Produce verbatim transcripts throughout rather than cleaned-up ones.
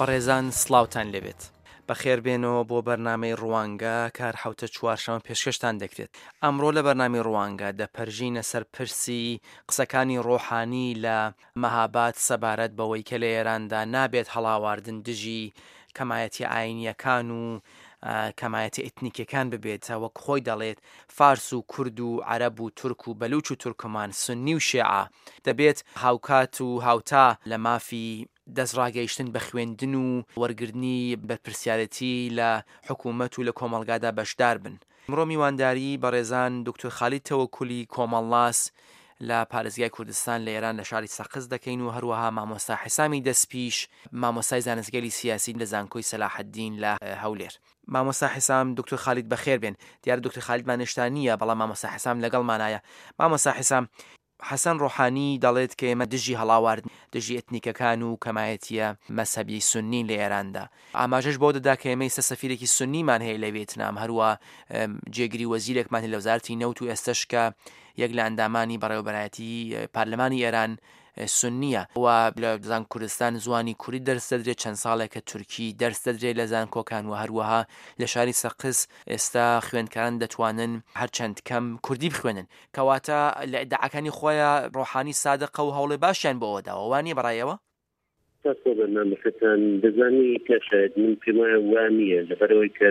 بەڕێزان سڵاوتان لێبێت. بەخێربێنەوە بۆ بەرنامەی ڕوانگە کار حوتە چوارشەمە پێشکەشتان دەکرێت. ئەمڕۆ لە بەرنامی ڕوانگە دەپەرژینە سەر پرسی قسەکانی ڕۆحانی لە مەهاباد سەبارەت بەوەی کە لە ئێراندا نابێت هەڵاواردن دژی کەمایەتی ئاینیەکان و کەمایەتی ئێتنیکیەکان ببێتە وەک خۆی دەڵێت فارس و کورد و عەرەب و تورک و بەلوچ و تورکمان سونی و شیعە دەبێت هاوکات و هاوتا لە مافی دەستڕاگەیشتن بە خوێندن و وەرگرتنی بەرپرسیارەتی لە حکوومەت و لە کۆمەڵگادا بەشدار بن. ئەمڕۆ میوانداری بەڕێزان دکتۆر خالید تەوەکولی کۆمەڵاس لە پارێزگای کوردستان لە ئێران لە شاری سەقز دەکەین و هەروەها مامۆستا حسامی دەستپیش مامۆستای زانستگەری سیاسی لە زانکۆی سەلاحەددین لە هەولێر. مامۆستا حسام دکتۆر خالید بەخێر بێن. دیارە دکتۆر خالیدمان هێشتا نییە بەڵام مامۆستا حسام لەگەڵمانایە. مامۆستا حسام، حەسەن ڕۆحانی دەڵێت کە ئێمە دژی هەڵاواردن دژی ئێتنیکەکان و کەمایەتیە مەسەبی سونی لە ئێراندا. ئاماژەش بۆ دەدا کە ئێمە ئێستا سەفیرێکی سونیمان هەیە لە ڤێتنام، هەروە جێگیری وەزیرێکمان هەیە لە وەزارەتی نەوت و ئێستش کە یەک لە ئەندامانی بەڕێوەبەرایەتی پارلەمانی ئێران سونیە و لە زان کوردستان زوانی کوردی دەرس دەدرێت، چەند ساڵێکە تورکی دەرس دەدرێت لە زانکۆکان و هەروەها لە شاری سەقز ئێستا خوێندکاران دەتوانن هەرچەند کەم کوردی بخوێنن، کەواتە لە ئیدعاکانی خۆیان ڕۆحانی سادقە و هەوڵی باشیان بۆ ئەوەداوە، وانییە بەڕایەوە؟ تاسۆ بەرنامەکەتان دەزانی کە شاید من پێمایە وانییە لەبەرەوەی کە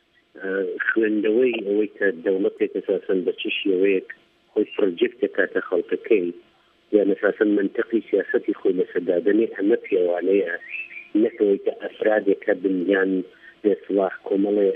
خوێندەوەی ئەوەی کە دەوڵەتێک ئەساسەن بە چ شێوەیەک خۆی پرۆجێکتە کاتە خەڵکەکەی یا نەساسەن منتەقی سیاسەتی خۆی لەسەردادنی ئەمە پێوانەیە نەکەوەی کە ئەفرادێکە بنیان بێسڵاح کۆمەڵێ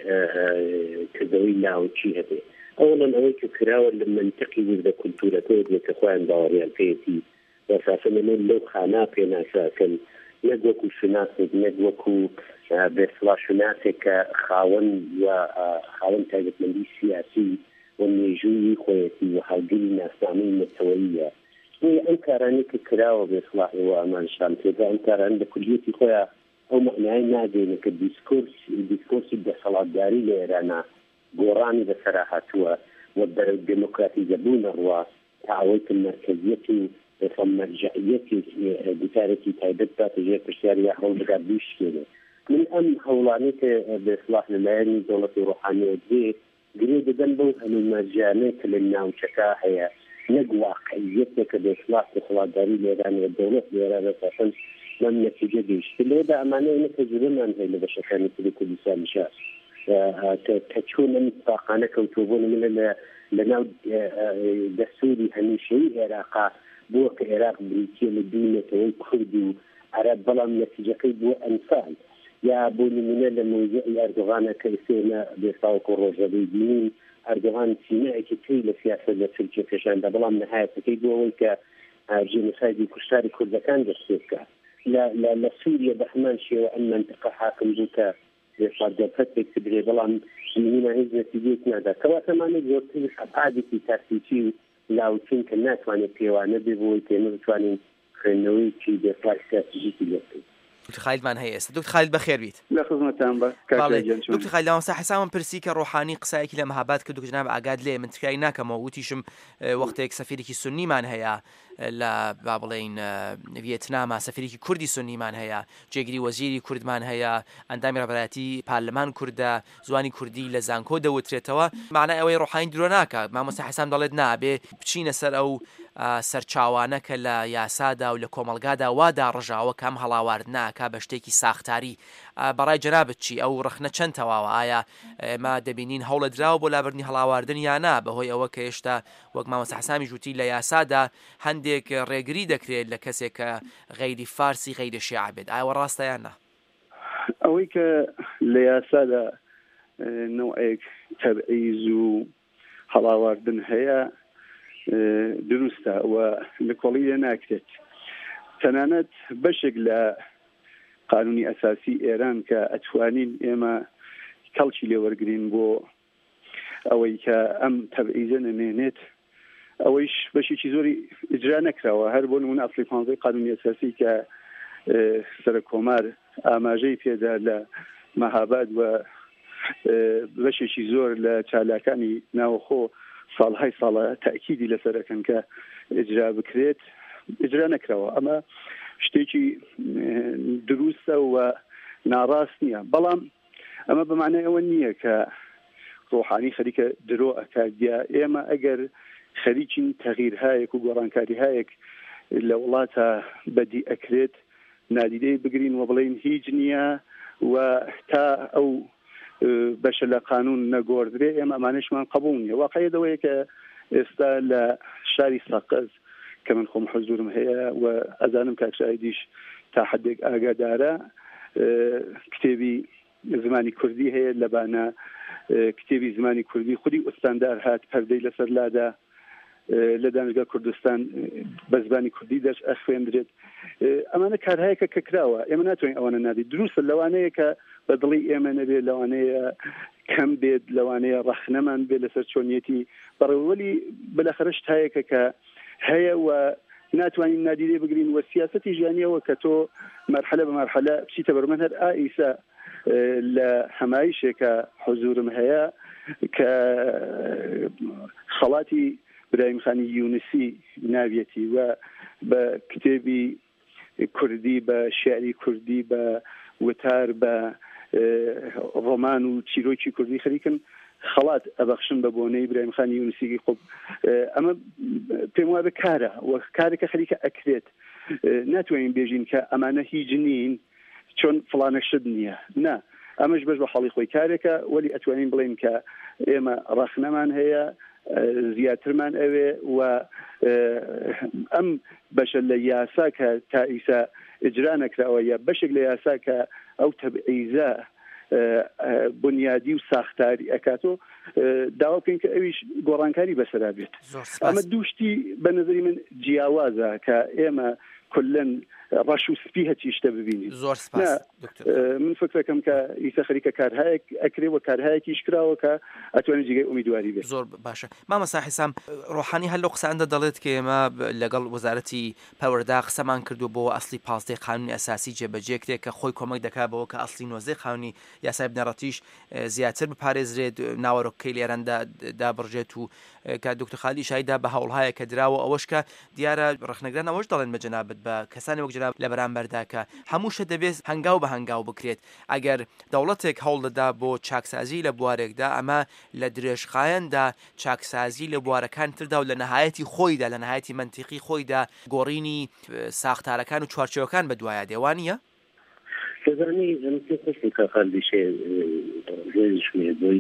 کردەوەی لاوچی هەبێ. ئەوڵەن ئەوەی کە کراوە لە منتەقی وردە کولتورەکەی کە خۆیان باوەڕیان پێێتی ئەساسەن ئەمە لەو خانا پێ ناساکەن نەک وەکو شناسێک نەک وەکو بێسڵاح شناسێک کە خاوەن و خاوەن تایبەتمەندی سیاسی و مێژووی خۆیەتی و هەڵگری ناسنامەی مەتەوەییە. ئەم کارانی کە کراوە بێسڵاحی و ئامانشان پێدا ئەم کاران بە کوردیەتی خۆیان ئەو معنای نادێنە کە دیسکۆرسی دەسەڵاتداری لە ئێرانە گۆڕانی بەسەرا هاتووە و بەرەو دموکراتیزەبوونە ڕوا تا ئەوەی کە مەرکەزیەتی و مەرجعیەتی گوتارێکی تایبەت باتە ژێر پرسیار یا هەوڵ بگات بیشکێنێ. من ئەم هەوڵانەی کە بێسڵاح لەلایەنی دەوڵەتی ڕۆحانیەوە دێت گرێ دەدەن بەو هەموو مەرجانەی کە لە ناوچەکە هەیە نەک واقعیەتێکە بێسڵاح دەسەڵاتداری لە ئێران و دەوڵەت لە ئێران ئەساسەن لەم نەتیجە گەیشت لێدا ئەمانەیە ئێمە تەجروبەمان هەیە لە بەشەکانی کوردی کوردستانیشە کە چۆن ئەم اتفاقانە کەوتوبوون منە لە ناو دەستوری هەمیشەیی عێراقا بووە کە عێراق بریتیە لە دوو نەتەوەی کورد و عەرەب، بەڵام نەتیجەکەی بووە ئەنفال یا بۆ نمونە لە مۆزەعی ئەردوغانە کە ئێستێنە بێساوک و ڕۆژەبەی بینین ئەردوغان سینەیەکی تری لە سیاسەت لە تورکیا پێشاندا، بەڵام نەهایەتەکەی بووەوەی کە ژێنۆسایدی کوشتاری کوردەکان دەستێ بکات. لە سووریا بە هەمان شێوە ئەم مەنتەقە حاکم بوو کە بێسەڵدەپەتێک بدرێ، بەڵام زمینە هیچ نەتیجەیەک نادا. کەواتەمانە زۆرتر ئەبعادێکی تاکتیکی و لاوچین کە ناتوانێت پێوانە بێ بۆی کە ئێمە بتوانین خوێندنەوەیکی بێسڵاح استراتیژیکی لێ بکەین. دکتۆر خالیدمان هەیە ئێستا. دکتۆر خالید بەخێر بیت. لە خزمەتتان بە. دکتۆر خالید لەوانسا حسامم پرسی کە ڕۆحانی قسایەکی لە مەهاباد کرد و جناب ئاگاد لێ من تکایی ناکەمەوە وتیشم وەختێک سەفیرێکی سونیمان هەیە لە با بڵێین ڤێتنامە، سەفیرێکی کوردی سونیمان هەیە، جێگیری وەزیری کوردمان هەیە، ئەندامی ڕێبەرایەتی پارلەمان کوردە، زوانی کوردی لە زانکۆ دەوترێتەوە. معنای ئەوەی ڕۆحانی درۆ ناکە. مامۆستا حسام دەڵێت نابێ بچینە سەر ئەو سەرچاوانە کە لە یاسادا و لە کۆمەڵگادا وادا ڕژاوە کەم هەڵاواردناکە بە شتێکی ساختاری. بەڕای جەنابەت چی؟ ئەو ڕخنە چەند تەواوە؟ ئایا ئێمە دەبینین هەوڵە دراوە بۆ لابردنی هەڵاواردن یانا بەهۆی ئەوە کە هێشتا وەک مامۆستا حسامی ژووتی لە یاسادا هەندێک ڕێگری دەکرێت لە کەسێک کە غەیری فارسی غەیری شیعە بێت؟ ئایا ڕاستە یاننا؟ ئەوەی کە لە یاسادا نوعێک تەبعیز و هەڵاواردن هەیە دروستە و لە کۆڵیە ناکرێت. تەنانەت بەشێک لە قانونی ئەساسی ئێران کە ئەتوانین ئێمە کەڵکی لێوەرگرین بۆ ئەوەی کە ئەم تەبعیزە نەمێنێت، ئەوەیش بەشێکی زۆری ئیجرا نەکراوە. هەر بۆ نمونە ئەفڵی پانزەی قانونی ئەساسی کە سەرکۆمار ئاماژەی پێدا لە مەهاباد و بەشێکی زۆر لە چالاکانی ناوخۆ ساڵهای ساڵە تاکیدی لەسەرەکەن کە ئیجرا بکرێت، ئیجرا نەکراوە. ئەمە شتێکی دروستە و ناڕاست نییە بەڵام ئەمە بەمانای ئەوە نییە کە ڕۆحانی خەریکە درۆ ئەکادیا ئێمە ئەگەر خەریکین تەغیرهایەک و گۆڕانکاریهایەک لە وڵاتە بەدی ئەکرێت نادیدەی بگرین و بڵین هیچ نییە و تا ئەو بەشە لە قانون نەگۆڕدرێ ئێمە ئەمانەشمان قبول نییە واقعیە دەوەیە کە ئێستا لە شاری سەقز کە من خۆم حەزورم هەیە و ئەزانم کاکشایدیش تا حدێک ئاگادارە کتێبی زمانی کوردی هەیە لەبانە کتێبی زمانی کوردی خودی ئوستاندار هات پەردەی لەسەر لادا لە دانشگا کوردستان بە زمانی کوردی دەرس ئەخوێندرێت ئەمانە کارهایەکە کە کراوە ئێمە ناتوانین ئەوانە نادی دروستە لەوانەیە کە بە دڵی ئێمە نەبێت لەوانەیە کەم بێت لەوانەیە ڕەخنەمان بێت لەسەر چۆنیەتی بەڕێوەلی بەلاخەرە شتایەکە کە هەیە و ناتوانین نادیدەی بگرین و سیاسەتی ژیانیەوە کە تۆ مەرحلە بە مەرحلە بچیتە بەرمەن هەر ئائیسا لە هەمایشێکە حضورم هەیە کە خەڵاتی برایم خانی یونسی ناویەتی و بە کتێبی کوردی بە شعری کوردی بە وتار بە ڕۆمان و چیرۆکی کوردی خەریکن خەڵات ئەبەخشن بە بۆنەی برایم خانی یونسی خۆ ئەمە پێم وایە کارە و کارێکە خەریکە ئەکرێت ناتوانین بێژین کە ئەمانە هیچ نین چۆن فڵانە شت نییە نا ئەمەش بەش بە حاڵی خۆی کارێکە وەلی ئەتوانین بڵێن کە ئێمە ڕەخنەمان هەیە زیاترمان ئەوێ و ئەم بەشە لە یاسا کە تا ئیسا ئجرا نەکراوە یا بەشێک لە یاسا کە ئەو تەبعیزە بنیادی و ساختاری ئەکاتۆ داوا بکەین کە ئەویش گۆڕانکاری بەسەرا بێت ئەمە دووشتی بە نظری من جیاوازە کە ئێمە کلەن ڕەش و سپی هەچی شتە ببینی زۆر سپاس من فکرەکەم کە ئیسا خەریکە کارهایەک ئەکرێ و کارهایەکیش کراوە کە ئەتوانێت جێگەی ئومیدواری بێت. زۆر باشە مامەستا حیسام ڕۆحانی هەر لەو قسەیاندا دەڵێت کە ئێمە لەگەڵ وەزارەتی پەروەردە قسەمان کردو بۆ ئەسڵی پازدەی قانونی ئەساسی جێبەجێ کرێت کە خۆی کۆمەک دەکات بەوە کە ئەسڵی نۆزدەی قانونی یاسای بنەڕەتیش زیاتر بپارێزرێت ناوەڕۆکەی لێرەندا دابڕژێت و کە دکتۆر خالی شایدا بە هەوڵهایە کە دراوە ئەوەش کە دیارە ڕخنەگران ئەوەش دەڵێن بە جەنابەت بە کەسانی وەک جەناب لە بەرامبەردا کە هەموو شت دەبێت هەنگاو بە هەنگاو بکرێت ئەگەر دەوڵەتێک هەوڵ دەدا بۆ چاکسازی لە بوارێکدا ئەمە لە درێژخایەندا چاکسازی لە بوارەکان تردا و لە نەهایەتی خۆیدا لە نەهایەتی منتیقی خۆیدا گۆڕینی ساختارەکان و چوارچێوەکان بە دوایە دێوانیە دەزانی ئەم پێ خۆشم کە خەڵبیشێ ژێژمێ بووی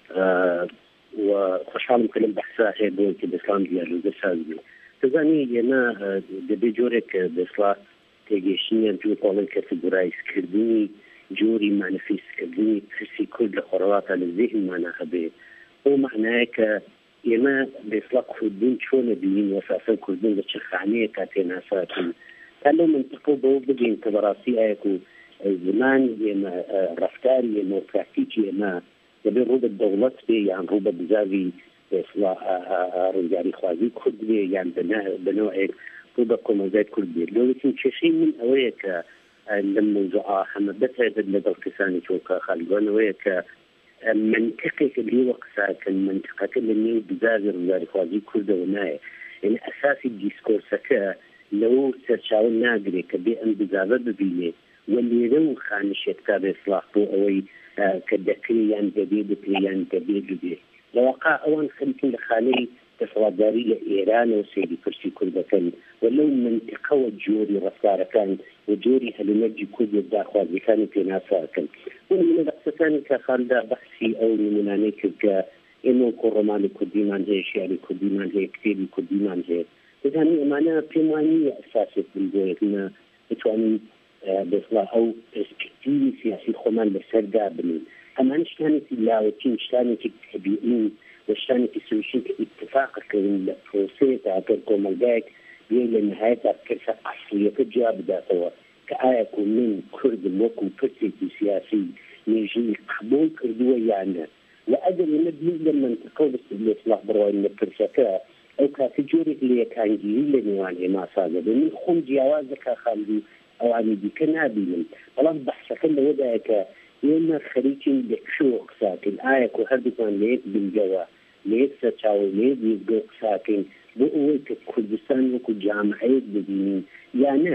و خۆشحاڵم کە لەم بەحسا هەیە بۆ کە دەسڵام دیارۆزە ساز بوو دەزانی ئێمە دەبێت جۆرێک دەسڵا تێگەیشتنیان جوور پاڵی کەتەگۆرایزکردنی جۆری مانەفیسکردنی پرسی کورد لە خۆڕەواتە لە ذهنمانە هەبێ ئەو معنایە کە ئێمە دەسڵا کوردن چۆنە بینین وەساسا کوردن لە چه خانەیە کا تێناساتن تا لەو منطقە بەوە بگەین کە بەڕاستی ئایەک و زمان ئێمە ڕەفتاری ئێمە و پراکتیکی ئێمە دەبێت ڕوو بە دەوڵەت بێ یان ڕوو بە بزاوی دەسڵا ڕزگاری خوازی کورد بێ یان بەنەوەیەک ڕوو بە کۆمەلگای کورد بێت لەوەتون کێشەی من ئەوەیە کە لەم مۆزوعە هەمە بەتایبەت لەگەڵ کەسانی چۆکە خالیگوانەوەیە کە منطقێکە لێوە قساکەن منطقەکە لە نێو بزاوی ڕزگاری خوازی کوردەوە نایە یعنی ئەساسی دیسکۆرسەکە لەوە سەرچاوە ناگرێت کە بێ ئەم بزاوە ببینێت و لێرە و خانشێتکا بێسڵاح بۆ ئەوەی کە دەکرێ یان دەبێ بکرێ یان دەبێ ببێ لەواقع ئەوان خەریکن لە خانەی دەسەڵاتداری لە ئێران و سەیری پرسی کوردەکەن و لەو منطقەوە جۆری ڕەفتارەکان و جۆری هەلومەرجی کورد و داخوازیەکانی پێناساکەن منە لە قسەکانی کە خاندا بەحسی ئەو نمونانەی کرد کە ئێمە کۆڕۆمانی کوردیمان هەیە شیعری کوردیمان هەیە کتێبی کوردیمان هەیە دەزانی ئەمانە پێم وایە نییە ئەساسێک بن بۆ یەکمە بتوانین بەسڵا ئەو پرسپێکتیوی سیاسی خۆمان لەسەردا بنین ئەمان شتانێکی لاوەتین شتانێکی تەبیعین و شتانێکی سوشین کە ئیتفاقەکەین لە پرۆسەیەکە ئەگەر کۆمەلگایەک بێ لە نهایەتا کەسە ئەسڵیەکە جیا بداتەوە کە ئایا کو من کوردم وەکو پرسێکی سیاسی نێژی قبول کردووە یانە و ئەگەر ئێمە بیر لە منطقە و بەست لە ئیسلاح بڕۆین لە پرسەکە ئەو کاتە جۆرێک لە یەکانگیری لە نێوان ئێمە سازە بێ من خۆم جیاواز دەکا خاڵی ئەوانی دیکە نابینم بەڵام بەحسەکە لەوەدایە کە ئێمە خەریکین لەکشەوە قساکەین ئایا کو هەردووکان لە یەک بنگەوە لە یەک سەرچاوە لە یەک وێزگە قساکەین بۆ ئەوەی کە کوردستان وەکو جامعەیەک ببینین یانە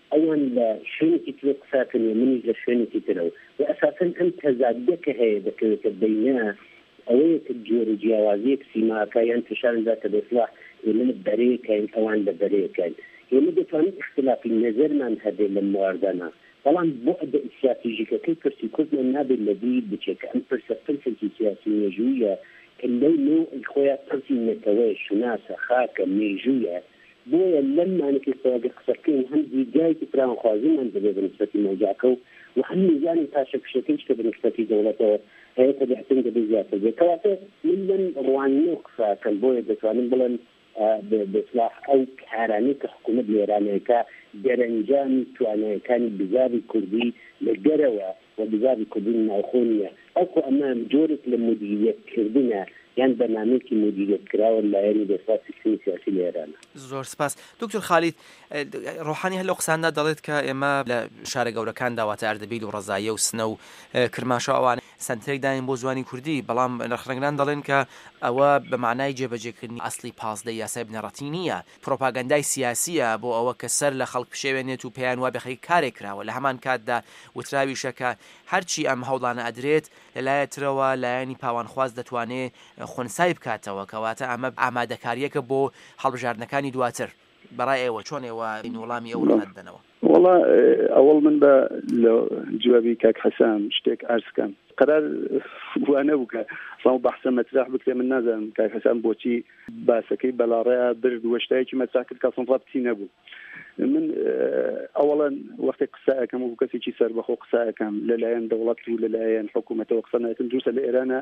ئەوان لە شوێنێکی تر قساکەن و منیش لە شوێنێکی ترەوە و ئەساسەن ئەم تەزادیە کە هەیە دەکەوێتە بینە ئەوەیە کە جۆرە جیاوازیەک سیماکە یان فشارنداتە بەسلاح ئێمە بەرەیەکەین ئەوان لە بەرەیەکەین ئێمە دەتوانین اختلافی نەزەرمان هەبێت لە مواردانە بەڵام بۆ ئەدە استراتیژیکەکەی پرسی کوردمان نابێت لە بیر بچێت کە ئەم پرسە پرسێکی سیاسی مێژوویە کە لەو نوعی خۆیان پرسی نەتەوەی شناسە خاکە مێژوویە بۆیە لەم مانەکەی خۆیاگە قسەکەین هەم دیگایکی فراوانخوازیمان دەبێت بە نسبەتی مەوجاکە و و هەم میزانی پاشەکشەکەیش کە بە نسبەتی دەوڵەتەوە هەیە کە بەحتم دەبێت زیاتر بێت کەواتە من لەم ڕوانینە قساکەم بۆیە دەتوانم بڵێن بإصلاح أو كهراني كحكومة لإيرانيكا درنجان توانيكان بزاري كردي لجروة وبزاري كردي ناخونية أكو أمام جورة لمديرية كردنا يعني برنامج مديرية كراوة لا يعني بصفات السياسي لإيران. زور سپاس دكتور خالد روحاني هلا قسانا دلت كإما لشارع جورا كان دعوات أردبيل ورزايا وسنو كرماشة أوان سنتري داين بوزواني كردي بلام نخرجنا دلين كأوا بمعنى جبجة كني أصلي باز ده ياسب نراتينية بروباغندا سياسية بو أوا كسر لخلق بشيء تو بيان وبخي كاركرا ولا همان كادا وتراوي شكا هرشي أم هولان أدريت لا يتروا لا يعني باوان خواز دتواني خونسای بکاتەوە کەواتە ئەمە ئامادەکاریەکە بۆ هەڵبژاردنەکانی دواتر بەڕای ئێوە چۆن ئێوە وەڵامی ئەو ڕەتدەنەوە؟ وڵا ئەوڵ من بە جوابی کاک حەسان شتێک ئارسکەم قەرار وانە بوو کە ساڵ بەحسە مەتراح بکرێ من نازانم کاک حەسان بۆچی باسەکەی بەلاڕەیە برد وەشتایەکی مەتراح کرد کە سڵ ڕابتی نەبوو من ئەوڵەن وەختی قسایەکەم و کەسێکی سەربەخۆ قسایەکەم لەلایەن دەوڵەت و لەلایەن حکوومەتەوە قسە نایەتم دووسە لە ئێرانە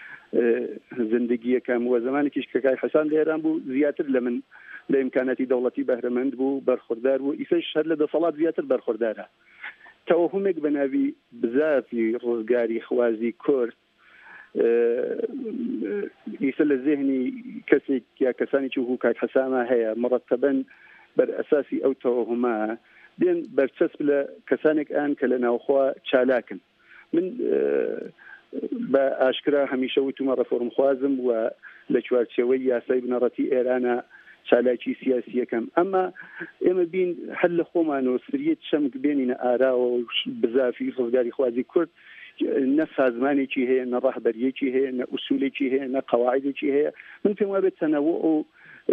زندگیەکەم وە زمانێکیش کە کاک حەسان لە ئێران بوو زیاتر لە من لە ئیمکاناتی دەوڵەتی بەهرەمەند بوو بەرخوردار بوو ئیسەش هەر لە دەسەڵات زیاتر بەرخوردارە تەوەهومێک بە ناوی بزافی ڕزگاری خوازی کورد ئیسە لە ذهنی کەسێک یا کەسانی وەکو کاک حەسانە هەیە مڕەتەبەن بەر ئەساسی ئەو تەوەهومە دێن بەرچەسب لە کەسانێک ئان کە لە ناوخوا چالاکن من بە ئاشکرا هەمیشە وتومە ڕەفۆرم خوازم و لە چوارچێوەی یاسای بنەڕەتی ئێرانە چالاکی سیاسیەکەم ئەمە ئێمە بین هەر لە خۆمانەوە سریەت شەمک بێنینە ئاراوە و بزافی ڕزگاری خوازی کورد نە سازمانێکی هەیە نە ڕەهبەریەکی هەیە نە ئوسولێکی هەیە نە قەواعیدێکی هەیە من پێم وابێت تەنەوە و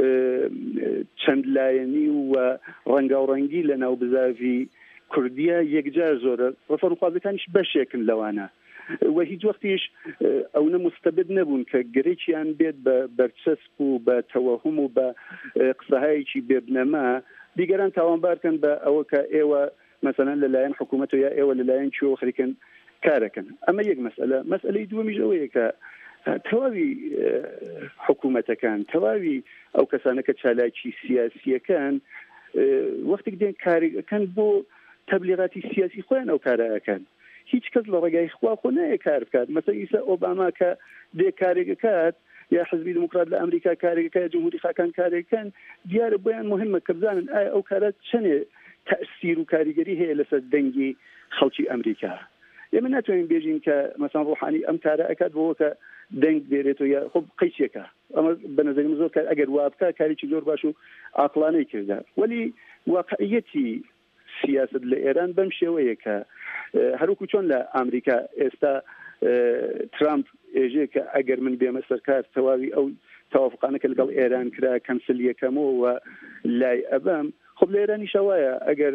چەند لایەنی و ڕەنگاوڕەنگی لە ناو بزافی کوردیە یەکجار زۆرە ڕەفۆرم خوازەکانیش بەشێکن لەوانە و هیچ وەختیش ئەو نەمستەبد نەبوون کە گرێکیان بێت بە بەرچەسپ و بە تەوەهم و بە قسەهایەکی بێبنەما دیگەران تاوانبارکەن بە ئەوە کە ئێوە مەسەلەن لەلایەن حکوومەت یا ئێوە لەلایەن چوە خەریکن کارەکەن ئەمە یەک مەسئلە مەسئلەی دووەمیش ئەوەیە کە تەواوی حکوومەتەکان تەواوی ئەو کەسانە کە چالاکی سیاسیەکان وەختێک دێن کارەکەن بۆ تەبلیغاتی سیاسی خۆیان ئەو کارەکەن هیچ کەس لە ڕێگای خوا خۆ نایە کار بکات مەسەڵەن ئیسا ئۆباما کە دێ کارێکەکات یا حزبی دموکرات لە ئەمریکا کارێکەکە یا جمهوری خاکان کارێکەکەن دیارە بۆیان مهمە کە بزانن ئایا ئەو کارات چەنێ تەئسیر و کاریگەری هەیە لەسەر دەنگی خەڵکی ئەمریکا ئێمە ناتوانین بێژین کە مەسەڵەن ڕوحانی ئەم کارە ئەکات بۆەوە کە دەنگ بێرێتەوە یا خۆ قەیچێکە ئەمە بە نەزەرم زۆر کار ئەگەر وا بکات کارێکی زۆر باش و عاقلانەی کردا وەلی واقعیەتی سیاست لە ئێران بەم شێوەیە کە هەروکو چۆن لە ئەمریکا ئێستا ترامپ ئێژێ کە ئەگەر من بێمە سەرکار تەواوی ئەو تەوافقانە کە لەگەڵ ئێران کرا کەنسل یەکەمەوە لای ئەبەم خۆ لە ئێرانی شەوایە ئەگەر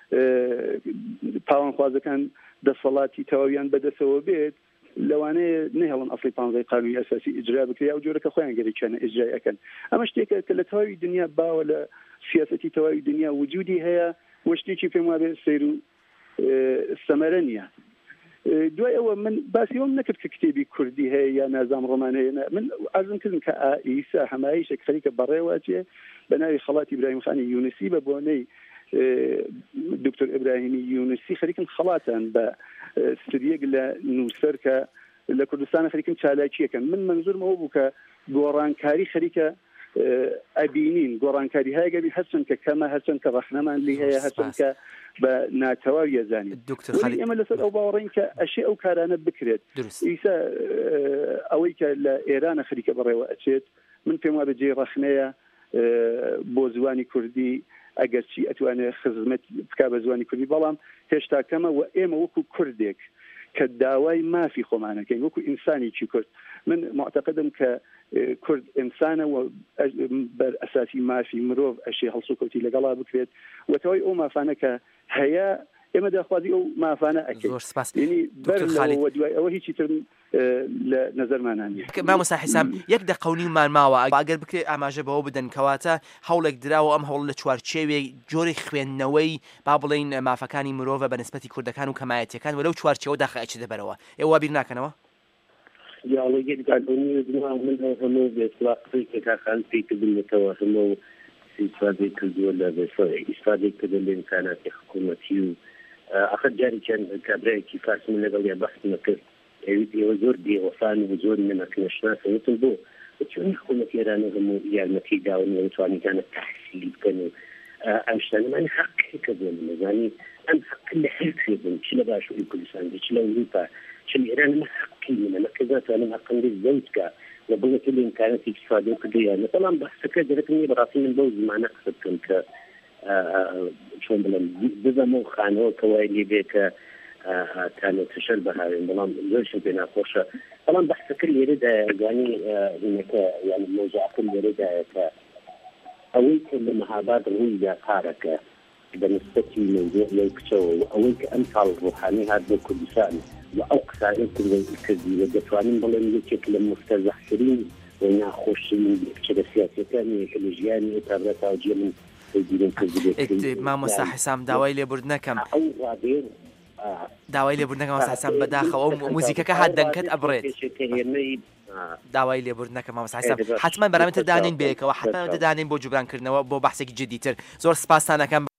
پاوانخوازەکان دەسەڵاتی تەواویان بەدەستەوە بێت لەوانەیە نهێڵن ئەسڵی پانزەی قانونی ئەساسی ئیجرا بکرێ ئەو جۆرەکە خۆیان گەرێکیانە ئیجرای ئەکەن ئەمە شتێکە کە لە تەواوی دنیا باوە لە سیاسەتی تەواوی دنیا وجودی هەیە وشتێکی پێم وابێ سەیر و سەمەرە نییە دوای ئەوە من باسی ئەوم نەکرد کە کتێبی کوردی هەیە یا نازام ڕۆمان هەیە من ئازم کردم کە ئیسا هەمایشێک خەریکە بەڕێواچێ بە ناوی خەڵاتی ئیبراهیمخانی یونسی بە بۆنەی دکتۆر ئیبراهیمی یونسی خەریکن خەڵاتان بە سریەک لە نووسەر کە لە کوردستانە خەریکن چالاکیەکەن من منزورمەوە بوو کە گۆڕانکاری خەریکە ئەبینین گۆڕانکاری هەیەگەبی هەرچەند کە کەمە هەرچەند کە ڕەخنەمان لی هەیە هەرچەند کە بە ناتەواو یەزانین ئێمە لەسەر ئەو باوەڕین کە ئەشێ ئەو کارانە بکرێت ئیسا ئەوەی کە لە ئێرانە خەریکە بەڕێوە ئەچێت من پێم وابێ جێ ڕەخنەیە بۆ زوانی کوردی ئەگەر چی ئەتوانێت خزمەت بکا بە زوانی کوردی بەڵام هێشتا کەمە و ئێمە وەکو کوردێک کە داوای مافی خۆمانەکەین وەکو ئینسانێکی کورد من معتقدم کە کورد ئینسانە و بەر ئەساسی مافی مرۆڤ ئەشێ هەڵسوکەوتی لەگەڵا بکرێت و تەواوی ئەو مافانە کە هەیە ئێمە داخوازی ئەو مافانە ئەکەین بەر دوای ئەوە هیچی تر لە نەزەرمانانی مامۆستا حیسام یەک دەقەونیمان ماوە ئەگەر بکرێت ئاماژە بەوە بدەن کەواتە هەوڵێک دراوە ئەم هەوڵ لە چوارچێوێک جۆری خوێندنەوەی با بڵێن مافەکانی مرۆڤە بە نسبەتی کوردەکان و کەمایەتیەکان وەلەو چوارچێوە داخەچ دەبەرەوە ئێوە بیر ناکەنەوە يا يقدرون يجمعوا منها هم بإطلاق في كان في كل متوهم استفادة كل ولا بس استفادة كل الإمكانات حكومتية أخذ جاري كان كبرى كيفاس من قبل بحث مكر يوزور دي وفان وزور من أكنشنا سنتم بو وشون حكومتي رانا هم يعني نتيجة ونواني كانت تحصيل كانوا أمشان ما نحق كذا يعني أم حق اللي حيكذب شلا باشو يكل سنة شلا وليبا شلا إيران ما حقي من مركزات أنا حق عندي الزوج وبقول كل إمكانات استفادة كلية مثلا بحث كذا لكني براسي من بوز مع نقصد كنت شلون بلن بذا مو خانو كوايلي بيك كانوا تشربه هاي النظام ليش بينا خوشة طبعا بحث كل يريد يعني إنك يعني موضوع كل يريد ك أويك المهابات الهوية كارك بالنسبة لموضوع يكتو أويك أمثال روحاني هذا كردستان وأقصى يمكن الكذب ودفعين بلن يشكل مستزحفرين وينا خوشين كذا سياسة ثانية كالجياني وتابرة وجيه من مامۆستا حیسام داوای لێبوردنەکەم داوای لێبوردنەکەم مامۆستا حیسام بەداخەوە موزیکەکە هات دەنگەت ئەبڕێت داوای لێبوردنەکە مامۆستا حیسام حتمما بەرامەتە دانین بێکەوە حتمما دەدانین بۆ جوبرانکردنەوە بۆ بەحسێکی جدیتر زۆر سپاسانەکەم